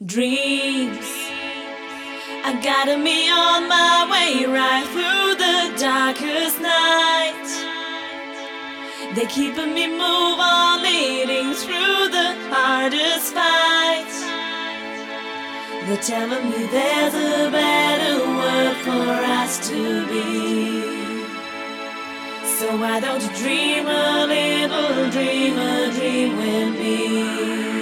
Dreams, I gotta be on my way right through the darkest night. They're keeping me move on, leading through the hardest fights. They're telling me there's a better world for us to be. So why don't you dream a little dream with me?